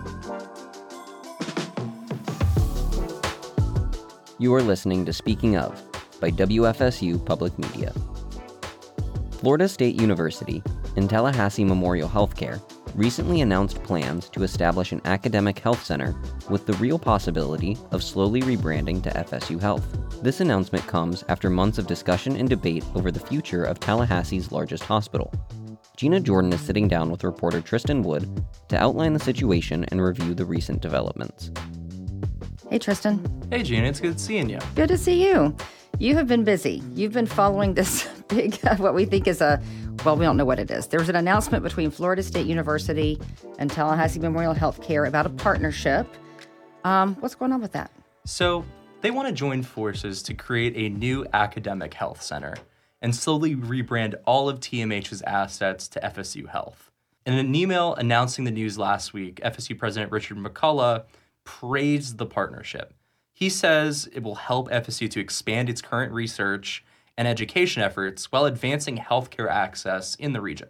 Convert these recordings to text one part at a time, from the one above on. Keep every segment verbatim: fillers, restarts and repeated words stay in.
You are listening to Speaking Of by W F S U Public Media. Florida State University and Tallahassee Memorial Healthcare recently announced plans to establish an academic health center with the real possibility of slowly rebranding to F S U Health. This announcement comes after months of discussion and debate over the future of Tallahassee's largest hospital. Gina Jordan is sitting down with reporter Tristan Wood to outline the situation and review the recent developments. Hey, Tristan. Hey, Gina. It's good seeing you. Good to see you. You have been busy. You've been following this big, what we think is a, well, we don't know what it is. There was an announcement between Florida State University and Tallahassee Memorial Healthcare about a partnership. Um, what's going on with that? So they want to join forces to create a new academic health center and slowly rebrand all of T M H's assets to F S U Health. In an email announcing the news last week, F S U President Richard McCullough praised the partnership. He says it will help F S U to expand its current research and education efforts while advancing healthcare access in the region.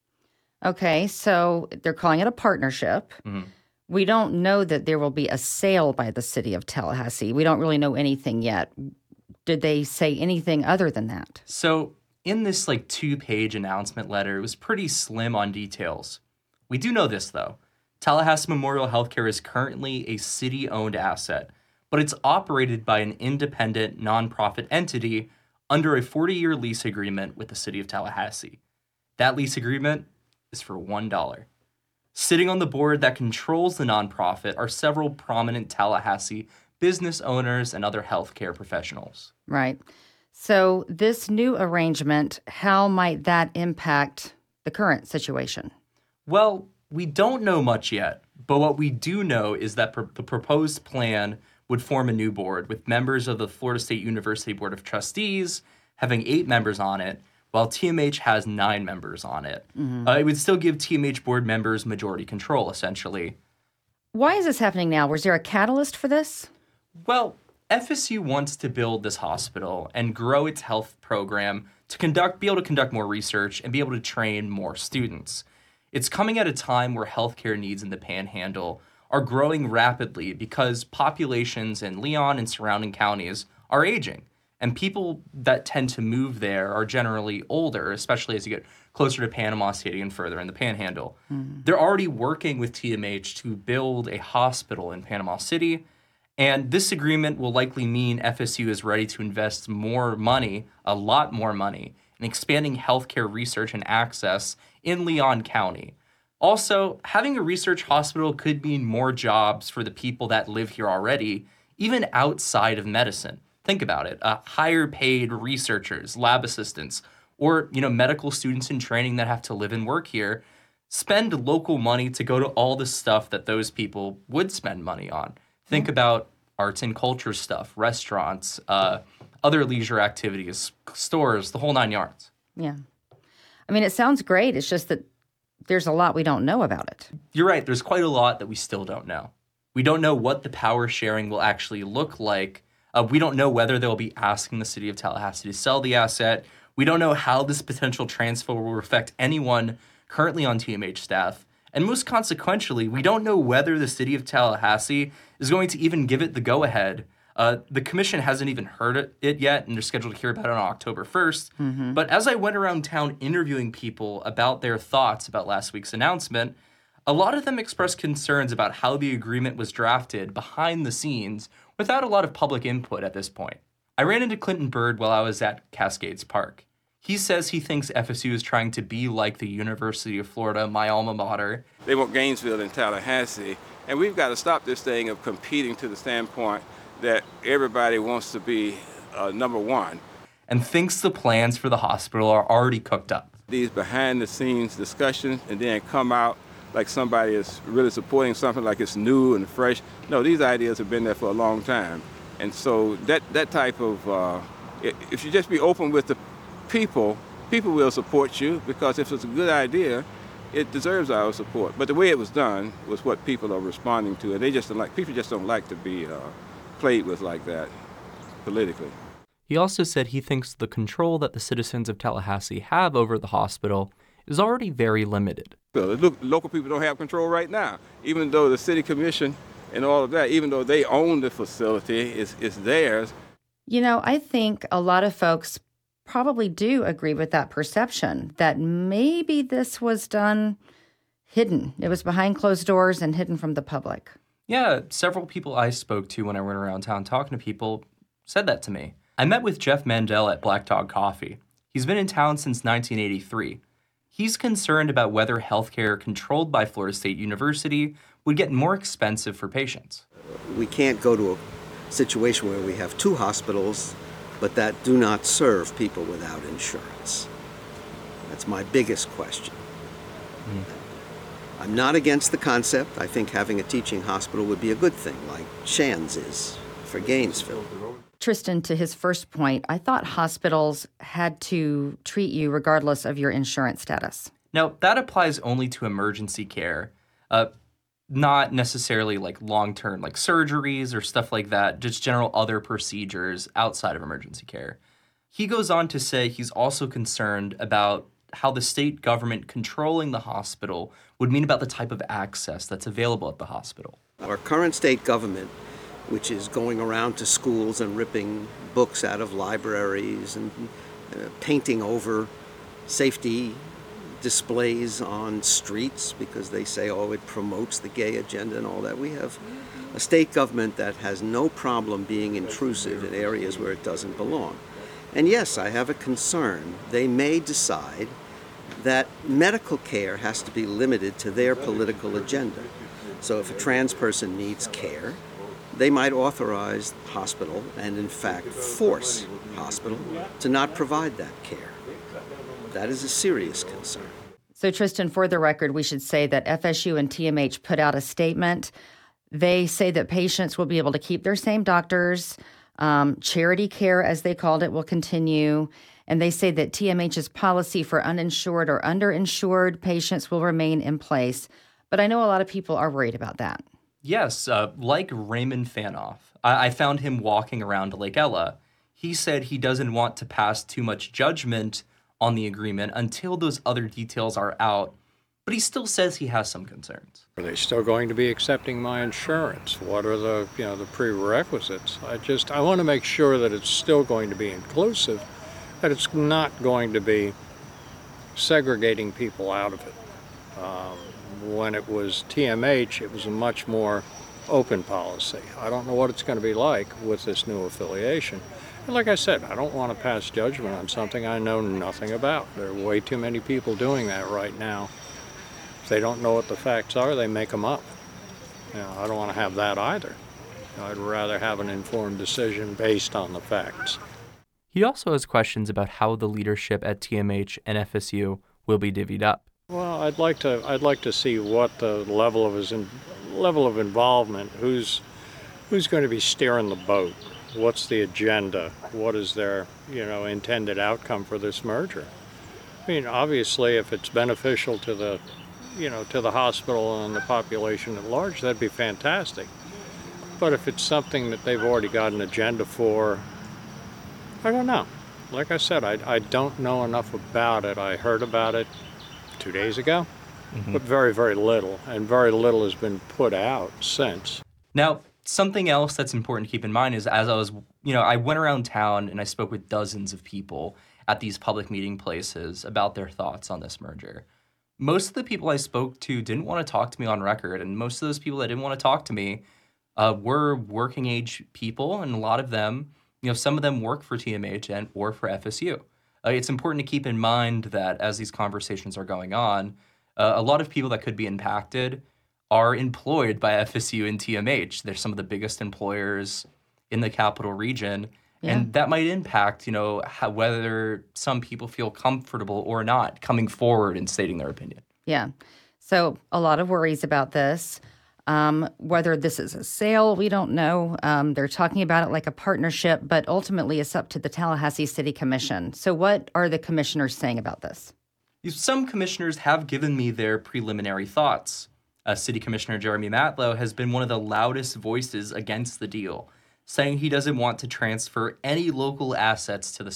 Okay, so they're calling it a partnership. Mm-hmm. We don't know that there will be a sale by the city of Tallahassee. We don't really know anything yet. Did they say anything other than that? So in this like two-page announcement letter, it was pretty slim on details. We do know this, though. Tallahassee Memorial Healthcare is currently a city-owned asset, but it's operated by an independent nonprofit entity under a forty-year lease agreement with the city of Tallahassee. That lease agreement is for one dollar. Sitting on the board that controls the nonprofit are several prominent Tallahassee business owners and other healthcare professionals. Right. So this new arrangement, how might that impact the current situation? Well, we don't know much yet, but what we do know is that pr- the proposed plan would form a new board with members of the Florida State University Board of Trustees having eight members on it, while T M H has nine members on it. Mm-hmm. Uh, it would still give T M H board members majority control, essentially. Why is this happening now? Was there a catalyst for this? Well, F S U wants to build this hospital and grow its health program to conduct, be able to conduct more research and be able to train more students. It's coming at a time where healthcare needs in the Panhandle are growing rapidly because populations in Leon and surrounding counties are aging, and people that tend to move there are generally older, especially as you get closer to Panama City and further in the Panhandle. Mm-hmm. They're already working with T M H to build a hospital in Panama City, and this agreement will likely mean F S U is ready to invest more money, a lot more money, in expanding healthcare research and access in Leon County. Also, having a research hospital could mean more jobs for the people that live here already, even outside of medicine. Think about it. Uh, higher paid researchers, lab assistants, or you know medical students in training that have to live and work here spend local money to go to all the stuff that those people would spend money on. Think about arts and culture stuff, restaurants, uh, other leisure activities, stores, the whole nine yards. Yeah. I mean, it sounds great. It's just that there's a lot we don't know about it. You're right. There's quite a lot that we still don't know. We don't know what the power sharing will actually look like. Uh, we don't know whether they'll be asking the city of Tallahassee to sell the asset. We don't know how this potential transfer will affect anyone currently on T M H staff. And most consequentially, we don't know whether the city of Tallahassee is going to even give it the go-ahead. Uh, the commission hasn't even heard it, it yet, and they're scheduled to hear about it on October first. Mm-hmm. But as I went around town interviewing people about their thoughts about last week's announcement, a lot of them expressed concerns about how the agreement was drafted behind the scenes without a lot of public input at this point. I ran into Clinton Bird while I was at Cascades Park. He says he thinks F S U is trying to be like the University of Florida, my alma mater. They want Gainesville and Tallahassee, and we've got to stop this thing of competing to the standpoint that everybody wants to be uh, number one. And thinks the plans for the hospital are already cooked up. These behind-the-scenes discussions and then come out like somebody is really supporting something like it's new and fresh. No, these ideas have been there for a long time. And so that, that type of, uh, if you just be open with the people, people will support you, because if it's a good idea, it deserves our support. But the way it was done was what people are responding to, and they just don't like, people just don't like to be uh, played with like that politically. He also said he thinks the control that the citizens of Tallahassee have over the hospital is already very limited. So the lo- local people don't have control right now, even though the city commission and all of that, even though they own the facility, it's, it's theirs. You know, I think a lot of folks probably do agree with that perception that maybe this was done hidden. It was behind closed doors and hidden from the public. Yeah, several people I spoke to when I went around town talking to people said that to me. I met with Jeff Mandel at Black Dog Coffee. He's been in town since nineteen eighty-three. He's concerned about whether healthcare controlled by Florida State University would get more expensive for patients. We can't go to a situation where we have two hospitals, but that do not serve people without insurance. That's my biggest question. Mm. I'm not against the concept. I think having a teaching hospital would be a good thing, like Shands is for Gainesville. Tristan, to his first point, I thought hospitals had to treat you regardless of your insurance status. Now, that applies only to emergency care, uh, not necessarily like long-term like surgeries or stuff like that, just general other procedures outside of emergency care. He goes on to say he's also concerned about how the state government controlling the hospital would mean about the type of access that's available at the hospital. Our current state government, which is going around to schools and ripping books out of libraries and uh, painting over safety displays on streets because they say, oh, it promotes the gay agenda and all that. We have a state government that has no problem being intrusive in areas where it doesn't belong. And yes, I have a concern. They may decide that medical care has to be limited to their political agenda. So if a trans person needs care, they might authorize the hospital and in fact force hospital to not provide that care. That is a serious concern. So Tristan, for the record, we should say that F S U and T M H put out a statement. They say that patients will be able to keep their same doctors. Um, charity care, as they called it, will continue. And they say that T M H's policy for uninsured or underinsured patients will remain in place. But I know a lot of people are worried about that. Yes, uh, like Raymond Fanoff. I-, I found him walking around Lake Ella. He said he doesn't want to pass too much judgment on the agreement until those other details are out. But he still says he has some concerns. Are they still going to be accepting my insurance? What are the, you know, the prerequisites? I just, I want to make sure that it's still going to be inclusive, that it's not going to be segregating people out of it. Um, when it was T M H, it was a much more open policy. I don't know what it's going to be like with this new affiliation. And like I said, I don't want to pass judgment on something I know nothing about. There are way too many people doing that right now. If they don't know what the facts are, they make them up. You know, I don't want to have that either. I'd rather have an informed decision based on the facts. He also has questions about how the leadership at T M H and F S U will be divvied up. Well, I'd like to. I'd like to see what the level of his in, level of involvement. Who's who's going to be steering the boat? What's the agenda? What is their, you know, intended outcome for this merger? I mean, obviously, if it's beneficial to the, you know, to the hospital and the population at large, that'd be fantastic. But if it's something that they've already got an agenda for, I don't know. Like I said, I, I don't know enough about it. I heard about it two days ago, mm-hmm. but very, very little. And very little has been put out since. Now, something else that's important to keep in mind is as I was, you know, I went around town and I spoke with dozens of people at these public meeting places about their thoughts on this merger. Most of the people I spoke to didn't want to talk to me on record, and most of those people that didn't want to talk to me uh, were working age people, and a lot of them, you know, some of them work for T M H and or for F S U. Uh, it's important to keep in mind that as these conversations are going on, uh, a lot of people that could be impacted are employed by F S U and T M H. They're some of the biggest employers in the capital region. Yeah. And that might impact, you know, how, whether some people feel comfortable or not coming forward and stating their opinion. Yeah. So a lot of worries about this. Um, whether this is a sale, we don't know. Um, they're talking about it like a partnership, but ultimately it's up to the Tallahassee City Commission. So what are the commissioners saying about this? Some commissioners have given me their preliminary thoughts. Uh, City Commissioner Jeremy Matlow has been one of the loudest voices against the deal, saying he doesn't want to transfer any local assets to the state.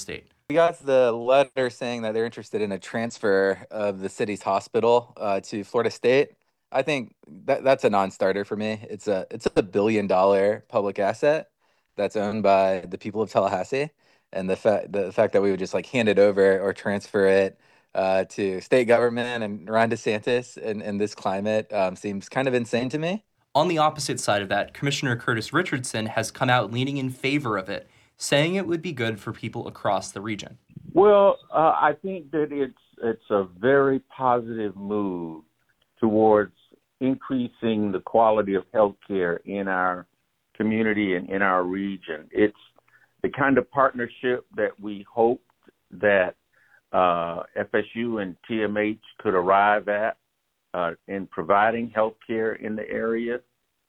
We got the letter saying that they're interested in a transfer of the city's hospital uh, to Florida State. I think that that's a non-starter for me. It's a it's a billion dollar public asset that's owned by the people of Tallahassee, and the fact the fact that we would just like hand it over or transfer it uh, to state government and Ron DeSantis in, in this climate um, seems kind of insane to me. On the opposite side of that, Commissioner Curtis Richardson has come out leaning in favor of it, saying it would be good for people across the region. Well, uh, I think that it's it's a very positive move towards increasing the quality of healthcare in our community and in our region. It's the kind of partnership that we hoped that uh, F S U and T M H could arrive at uh, in providing healthcare in the area.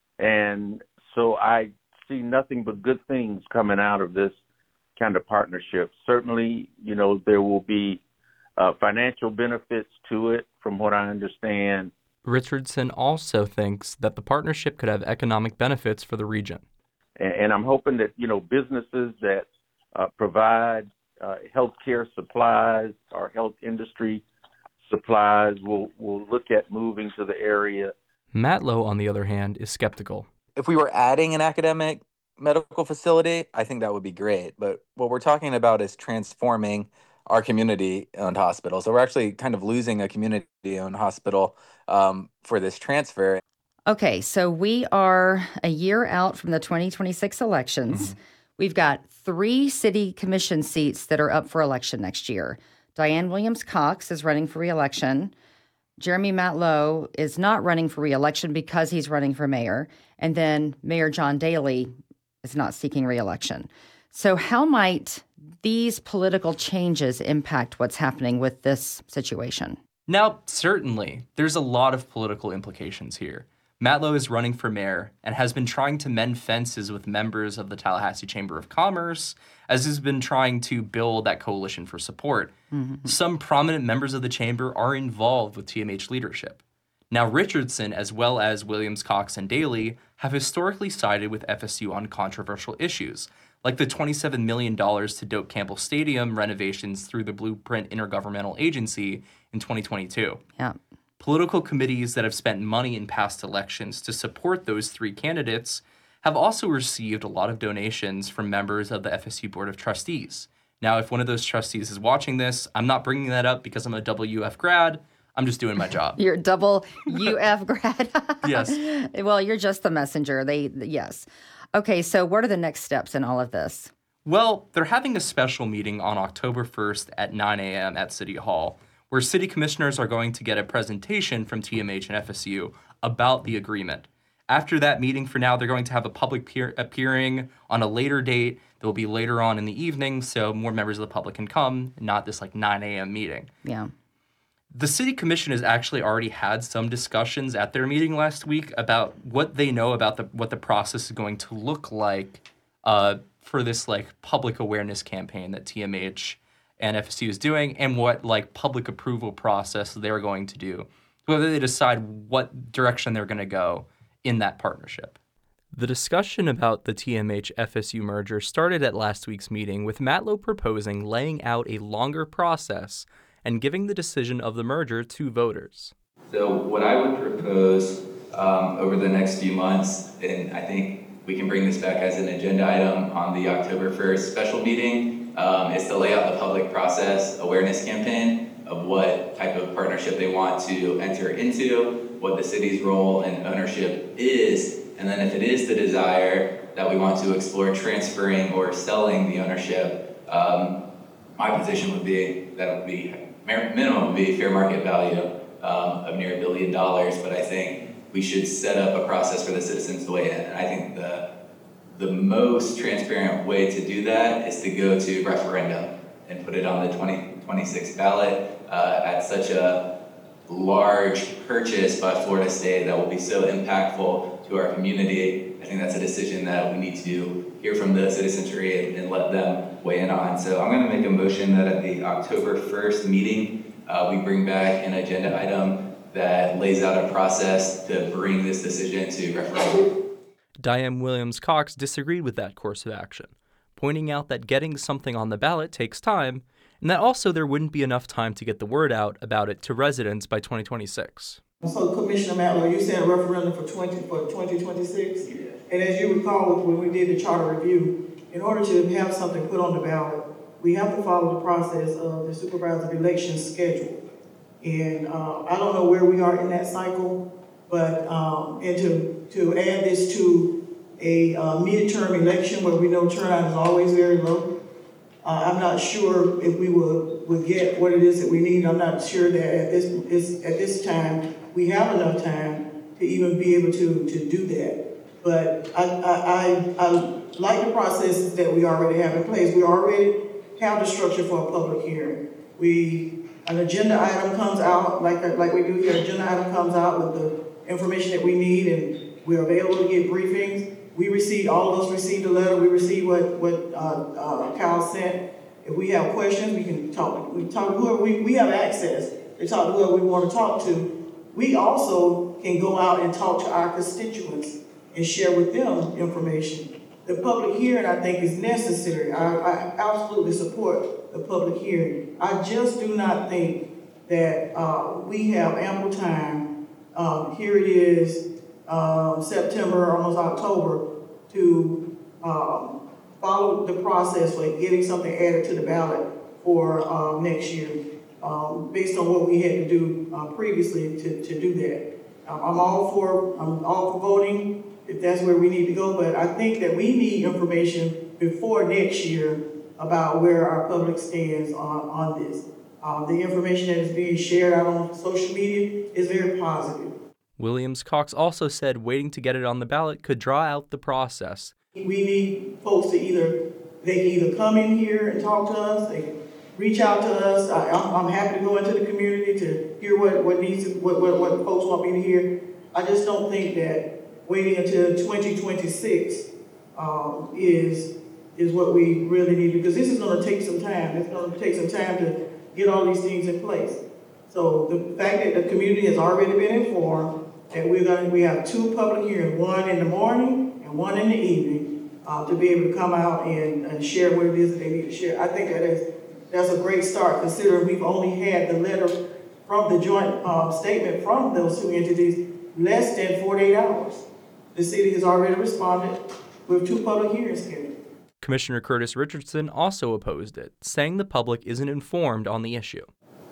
And so I see nothing but good things coming out of this kind of partnership. Certainly, you know, there will be uh, financial benefits to it, from what I understand. Richardson also thinks that the partnership could have economic benefits for the region. And, and I'm hoping that, you know, businesses that uh, provide uh, healthcare supplies or health industry supplies will, will look at moving to the area. Matt Lowe, on the other hand, is skeptical. If we were adding an academic medical facility, I think that would be great. But what we're talking about is transforming our community-owned hospital. So we're actually kind of losing a community-owned hospital um, for this transfer. Okay, so we are a year out from the twenty twenty-six elections. Mm-hmm. We've got three city commission seats that are up for election next year. Diane Williams Cox is running for re-election. Jeremy Matlow is not running for re-election because he's running for mayor. And then Mayor John Daley is not seeking re-election. So how might these political changes impact what's happening with this situation? Now, certainly, there's a lot of political implications here. Matlow is running for mayor and has been trying to mend fences with members of the Tallahassee Chamber of Commerce, as he's been trying to build that coalition for support. Mm-hmm. Some prominent members of the chamber are involved with T M H leadership. Now, Richardson, as well as Williams, Cox, and Daley, have historically sided with F S U on controversial issues, like the twenty-seven million dollars to Doak Campbell Stadium renovations through the Blueprint Intergovernmental Agency in twenty twenty-two. Yeah. Political committees that have spent money in past elections to support those three candidates have also received a lot of donations from members of the F S U Board of Trustees. Now, if one of those trustees is watching this, I'm not bringing that up because I'm a W F grad. I'm just doing my job. You're a double U F grad? Yes. Well, you're just the messenger. They, yes. Okay, so what are the next steps in all of this? Well, they're having a special meeting on October first at nine a.m. at City Hall, where city commissioners are going to get a presentation from T M H and F S U about the agreement. After that meeting, for now, they're going to have a public peer- appearing on a later date. That will be later on in the evening, so more members of the public can come, not this like nine a.m. meeting. Yeah. The city commission has actually already had some discussions at their meeting last week about what they know about the what the process is going to look like uh, for this like public awareness campaign that T M H and F S U is doing, and what like public approval process they're going to do, whether they decide what direction they're going to go in that partnership. The discussion about the T M H F S U merger started at last week's meeting, with Matlow proposing laying out a longer process and giving the decision of the merger to voters. So what I would propose um, over the next few months, and I think we can bring this back as an agenda item on the October first special meeting, um, is to lay out the public process awareness campaign of what type of partnership they want to enter into, what the city's role and ownership is, and then if it is the desire that we want to explore transferring or selling the ownership, um, my position would be that it would be minimum would be fair market value um, of near a billion dollars, but I think we should set up a process for the citizens to weigh in. And I think the the most transparent way to do that is to go to referendum and put it on the twenty twenty-six ballot uh, at such a large purchase by Florida State that will be so impactful to our community. I think that's a decision that we need to hear from the citizenry and, and let them weigh in on. So I'm going to make a motion that at the October first meeting, uh, we bring back an agenda item that lays out a process to bring this decision to referendum. Diane Williams Cox disagreed with that course of action. pointing out that getting something on the ballot takes time, and that also there wouldn't be enough time to get the word out about it to residents by twenty twenty-six. So, Commissioner Matlow, you said a referendum for twenty for twenty twenty-six, and as you recall, when we did the charter review, in order to have something put on the ballot, we have to follow the process of the supervisor of elections schedule. And uh, I don't know where we are in that cycle, but um, and to to add this to a uh, midterm election where we know turnout is always very low. Uh, I'm not sure if we will, will get what it is that we need. I'm not sure that at this, is, at this time we have enough time to even be able to, to do that. But I, I, I, I like the processes that we already have in place. We already have the structure for a public hearing. We, an agenda item comes out, like, like we do here, an agenda item comes out with the information that we need, and we're available to get briefings. We received, all of us received a letter. We received what, what uh, uh, Kyle sent. If we have questions, we can talk. We talk to whoever, we, we have access to talk to whoever we want to talk to. We also can go out and talk to our constituents and share with them information. The public hearing, I think, is necessary. I, I absolutely support the public hearing. I just do not think that uh, we have ample time. Um, here it is, um, September, almost October, to um, follow the process for getting something added to the ballot for uh, next year, um, based on what we had to do uh, previously to, to do that. Um, I'm all for I'm all for voting if that's where we need to go, but I think that we need information before next year about where our public stands on, on this. Uh, the information that is being shared out on social media is very positive. Williams-Cox also said waiting to get it on the ballot could draw out the process. We need folks to either, they can either come in here and talk to us, they can reach out to us. I, I'm, I'm happy to go into the community to hear what, what needs, to, what, what, what folks want me to hear. I just don't think that waiting until twenty twenty-six um, is, is what we really need, because this is gonna take some time. It's gonna take some time to get all these things in place. So the fact that the community has already been informed that we're gonna, we have two public hearings, one in the morning and one in the evening, uh, to be able to come out and, and share what it is that they need to share. I think that is, that's a great start, considering we've only had the letter from the joint um, statement from those two entities less than forty-eight hours. The city has already responded with two public hearings scheduled. Commissioner Curtis Richardson also opposed it, saying the public isn't informed on the issue.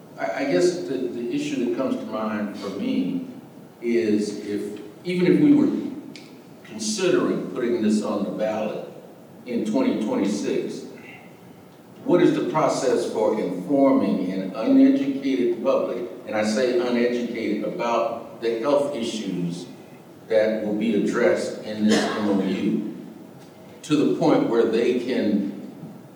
I guess the, the issue that comes to mind for me is if, even if we were considering putting this on the ballot in twenty twenty-six, what is the process for informing an uneducated public, and I say uneducated, about the health issues that will be addressed in this M O U to the point where they can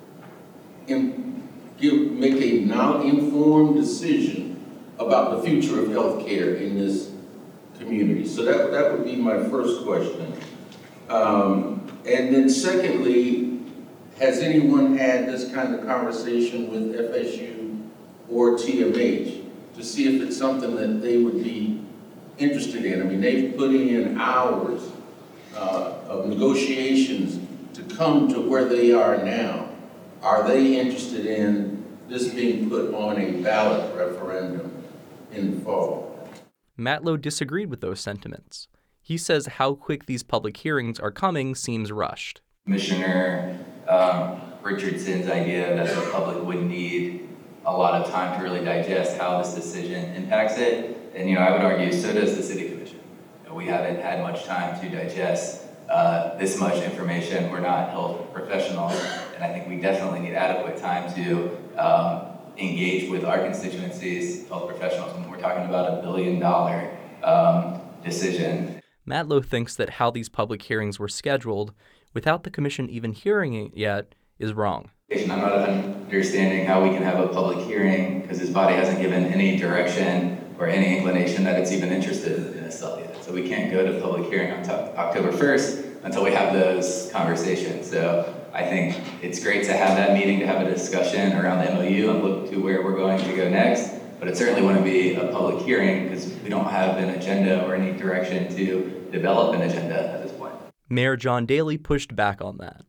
in, give, make a now-informed decision about the future of health care in this community? So that, that would be my first question. Um, and then secondly, has anyone had this kind of conversation with F S U or T M H to see if it's something that they would be interested in? I mean, they've put in hours uh, of negotiations to come to where they are now. Are they interested in this being put on a ballot referendum in the fall? Matlow disagreed with those sentiments. He says how quick these public hearings are coming seems rushed. Commissioner um, Richardson's idea that the public would need a lot of time to really digest how this decision impacts it. And, you know, I would argue so does the City Commission. You know, we haven't had much time to digest uh, this much information. We're not health professionals, and I think we definitely need adequate time to um, engage with our constituencies, health professionals, when we're talking about a billion dollar um, decision. Matlow thinks that how these public hearings were scheduled without the commission even hearing it yet is wrong. I'm not understanding how we can have a public hearing because this body hasn't given any direction or any inclination that it's even interested in a cell yet. So we can't go to public hearing on October first until we have those conversations. So I think it's great to have that meeting, to have a discussion around the M O U and look to where we're going to go next. But it certainly wouldn't be a public hearing because we don't have an agenda or any direction to develop an agenda at this point. Mayor John Daley pushed back on that.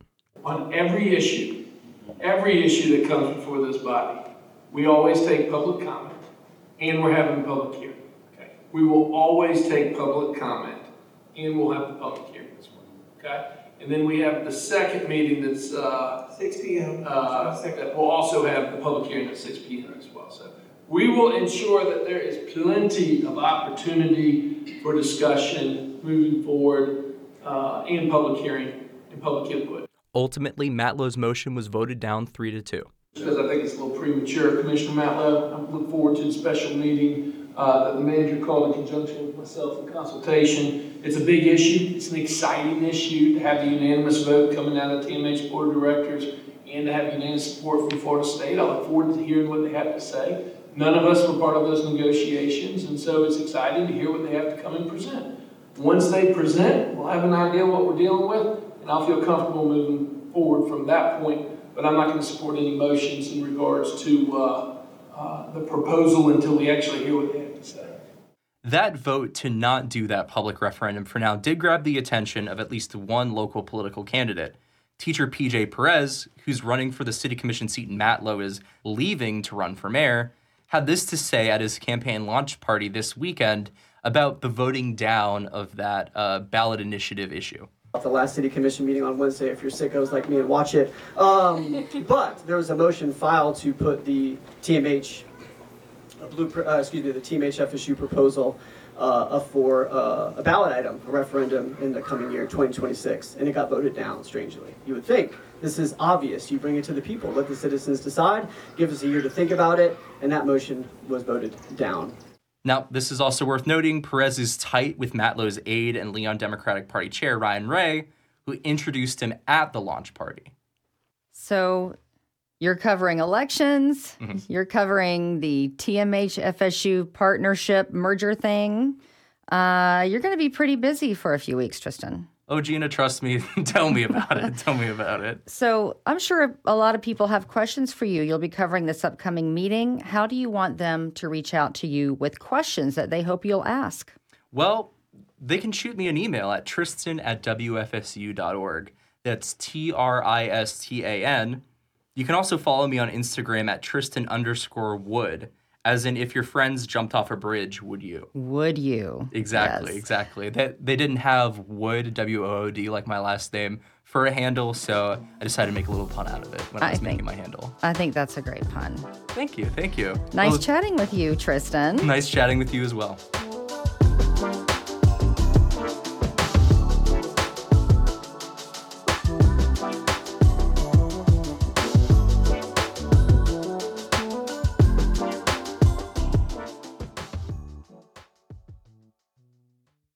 on every issue, every issue that comes before this body, we always take public comment, and we're having a public hearing. Okay? We will always take public comment, and we'll have the public hearing as well. Okay? And then we have the second meeting that's uh, six p m Uh, that will also have the public hearing at six p m as well. So we will ensure that there is plenty of opportunity for discussion moving forward uh, and public hearing and public input. Ultimately, Matlow's motion was voted down three to two. Because I think it's a little premature, Commissioner Matlow, I look forward to the special meeting uh, that the manager called in conjunction with myself in consultation. It's a big issue. It's an exciting issue to have the unanimous vote coming out of the T M H Board of Directors and to have unanimous support from Florida State. I look forward to hearing what they have to say. None of us were part of those negotiations, and so it's exciting to hear what they have to come and present. Once they present, we'll have an idea what we're dealing with, and I'll feel comfortable moving forward from that point. But I'm not going to support any motions in regards to uh, uh, the proposal until we actually hear what they have to say. That vote to not do that public referendum for now did grab the attention of at least one local political candidate. Teacher P J Perez, who's running for the city commission seat in Matlow, is leaving to run for mayor, had this to say at his campaign launch party this weekend about the voting down of that uh, ballot initiative issue. The last city commission meeting on Wednesday, if you're sickos like me, and watch it. Um, but there was a motion filed to put the T M H, a blue, uh, excuse me, the T M H F S U proposal uh, for uh, a ballot item, a referendum in the coming year, twenty twenty-six, and it got voted down. Strangely, you would think this is obvious. You bring it to the people, let the citizens decide, give us a year to think about it, and that motion was voted down. Now, this is also worth noting, Perez is tight with Matlow's aide and Leon Democratic Party chair, Ryan Ray, who introduced him at the launch party. So you're covering elections, mm-hmm. You're covering the T M H F S U partnership merger thing. Uh, you're going to be pretty busy for a few weeks, Tristan. Oh, Gina, trust me. Tell me about it. Tell me about it. So I'm sure a lot of people have questions for you. You'll be covering this upcoming meeting. How do you want them to reach out to you with questions that they hope you'll ask? Well, they can shoot me an email at tristan at w f s u dot org. That's T R I S T A N. You can also follow me on Instagram at Tristan underscore Wood. As in, if your friends jumped off a bridge, would you? Would you? Exactly, yes. exactly. They, they didn't have Wood, W O O D, like my last name, for a handle, so I decided to make a little pun out of it when I, I was think, making my handle. I think that's a great pun. Thank you, thank you. Nice well, chatting with you, Tristan. Nice chatting with you as well.